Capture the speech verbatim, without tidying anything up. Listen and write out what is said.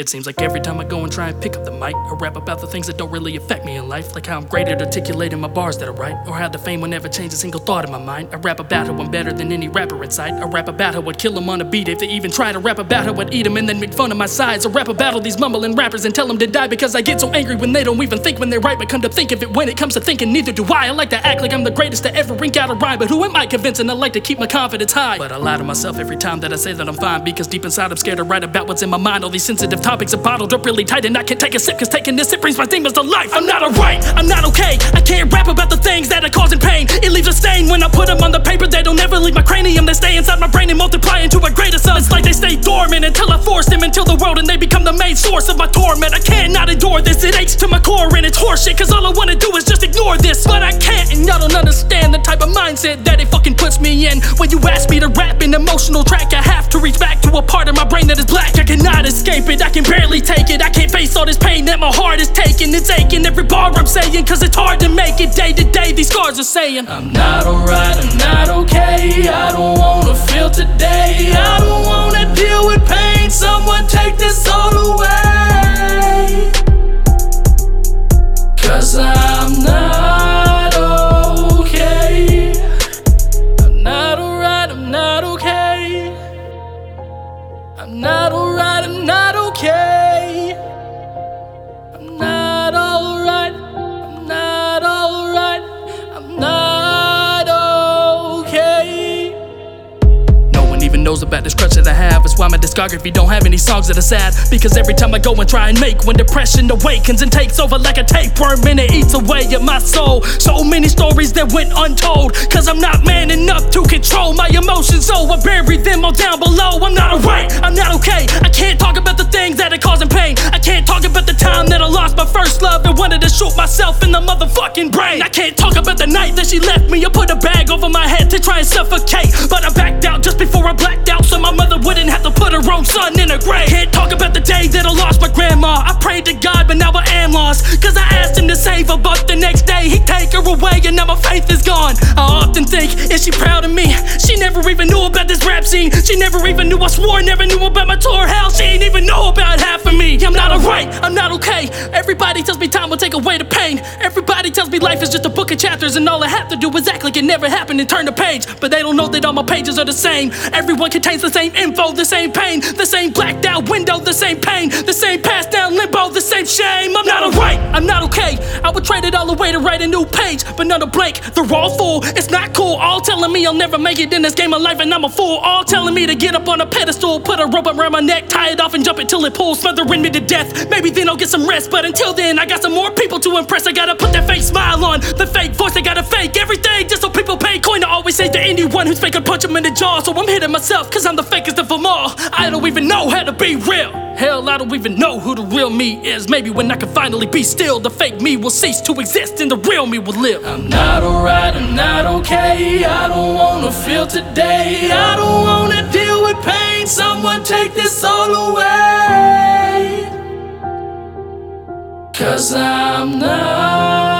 It seems like every time I go and try and pick up the mic, I rap about the things that don't really affect me in life, like how I'm great at articulating my bars that I write, or how the fame will never change a single thought in my mind. I rap about how I'm better than any rapper in sight. I rap about how I'd kill them on a beat if they even try to rap about how I'd eat them and then make fun of my sides. I rap about all these mumbling rappers and tell them to die because I get so angry when they don't even think when they're right. But come to think of it, when it comes to thinking, neither do I. I like to act like I'm the greatest to ever ink out a rhyme, but who am I convincing? I like to keep my confidence high, but I lie to myself every time that I say that I'm fine, because deep inside I'm scared to write about what's in my mind. All these sensitive topics are bottled up really tight, and I can't take a sip, cause taking this sip brings my demons to life. I'm not alright, I'm not okay. I can't rap about the things that are causing pain. It leaves a stain when I put them on the paper. They don't ever leave my cranium, they stay inside my brain and multiply into a greater sun. It's like they stay dormant until I force them into the world, and they become the main source of my torment. I can't not endure this, it aches to my core and it's horseshit, cause all I wanna do is just ignore this. But I can't, and y'all don't understand the type of mindset that it fucking puts me in. When you ask me to rap an emotional track, I have to reach back to a part of my brain that is black. I cannot escape it, I can barely take it. I can't face all this pain that my heart is taking. It's aching every bar I'm saying, cause it's hard to make it day to day. These scars are saying I'm not alright, I'm not okay. I don't wanna feel today, I don't wanna deal with pain. Someone take this all away, cause I'm not okay. I'm not alright, I'm not okay. I'm not alright, I'm not okay. I'm not alright, I'm not alright. I'm not okay. No one even knows about this crutch that I have. It's why my discography don't have any songs that are sad, because every time I go and try and make, when depression awakens and takes over like a tapeworm and it eats away at my soul. So many stories that went untold, cause I'm not man enough to control my emotions, so I bury them all down below. I'm not alright, I'm not okay. I can't talk about the things that are causing pain. I can't talk about the time that I lost my first love and wanted to shoot myself in the motherfucking brain. I can't talk about the night that she left me. I put a bag over my head to try and suffocate, but I backed out just before I blacked out, so my mother wouldn't have to put her own son in a grave. Can't talk about the day that I lost my grandma. I prayed to God, but now I am lost, cause I asked him to save her, but the next day he'd take her away and now my faith is gone. I often think, is she proud of me? She never even knew about this rap scene. She never even knew I swore, never knew about my tour. Hell, she ain't even know about half of me. I'm not alright, I'm not okay. Everybody tells me time will take away the pain. Everybody tells me life is just a book of chapters, and all I have to do is act like it never happened and turn the page. But they don't know that all my pages are the same. Everyone contains the same info, the same pain, the same blacked out window, the same pain, the same passed down limbo, the same shame. I'm not alright, I'm not okay. I would trade it all away to write a new page, but none are blank, they're all full. It's not cool, all telling me I'll never make it in this game of life and I'm a fool. All telling me to get up on a pedestal, put a rope around my neck, tie it off and jump it till it pulls, smothering me to death. Maybe then I'll get some rest, but until then I got some more people to impress. I gotta put that fake smile on, the fake voice, I gotta fake everything just so people pay coin to always say to anyone who's fake, I'd punch them in the jaw. So I'm hitting myself cause I'm the fakest of them all. I don't even know how to be real. Hell, I don't even know who the real me is. Maybe when I can finally be still, the fake me will cease to exist and the real me will live. I'm not alright, I'm not okay. I don't wanna feel today, I don't wanna deal with pain. Someone take this all away, cause I'm not